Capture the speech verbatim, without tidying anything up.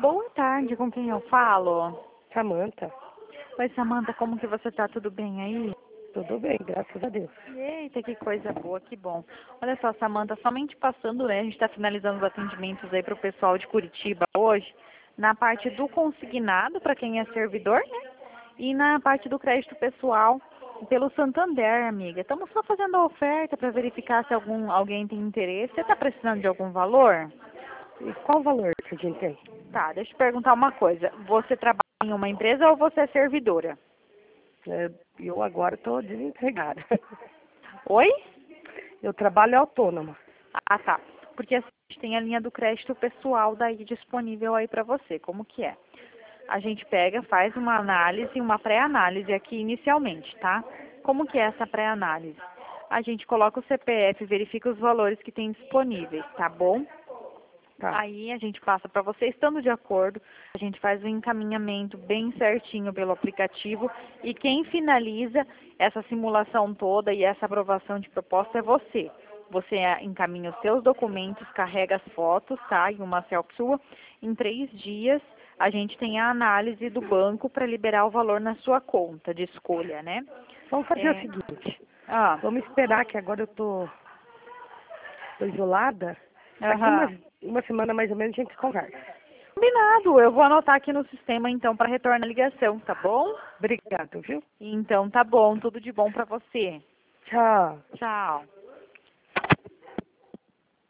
Boa tarde, com quem eu falo? Samanta, Oi, Samanta, como que você tá? Tudo bem aí? tudo bem, graças a Deus. Eita, que coisa boa, que bom. Olha só, Samanta, somente passando, né? A gente está finalizando os atendimentos aí para o pessoal de Curitiba hoje, na parte do consignado, para quem é servidor, né? E na parte do crédito pessoal, pelo Santander, amiga. Estamos só fazendo a oferta para verificar se algum, alguém tem interesse. Você está precisando de algum valor? E qual o valor que a gente tem? Tá, deixa eu perguntar uma coisa. Você trabalha em uma empresa ou você é servidora? É, eu agora estou desempregada. Oi? Eu trabalho autônoma. Ah, tá. Porque assim, a gente tem a linha do crédito pessoal daí disponível aí para você. Como que é? A gente pega, faz uma análise, uma pré-análise aqui inicialmente, tá? Como que é essa pré-análise? A gente coloca o C P F, verifica os valores que tem disponíveis, tá bom? Tá. Aí a gente passa para você, estando de acordo, a gente faz um encaminhamento bem certinho pelo aplicativo e quem finaliza essa simulação toda e essa aprovação de proposta é você. Você eh, encaminha os seus documentos, carrega as fotos, tá? E uma selfie sua. Em três dias a gente tem a análise do banco para liberar o valor na sua conta de escolha, né? Vamos fazer o É, seguinte. ah, Vamos esperar que agora eu tô, tô isolada. Daqui aham. uma, uma semana mais ou menos a gente conversa. Combinado, eu vou anotar aqui no sistema então para retornar a ligação, tá bom? Obrigado, viu? Então tá bom, tudo de bom pra você. Tchau. Tchau.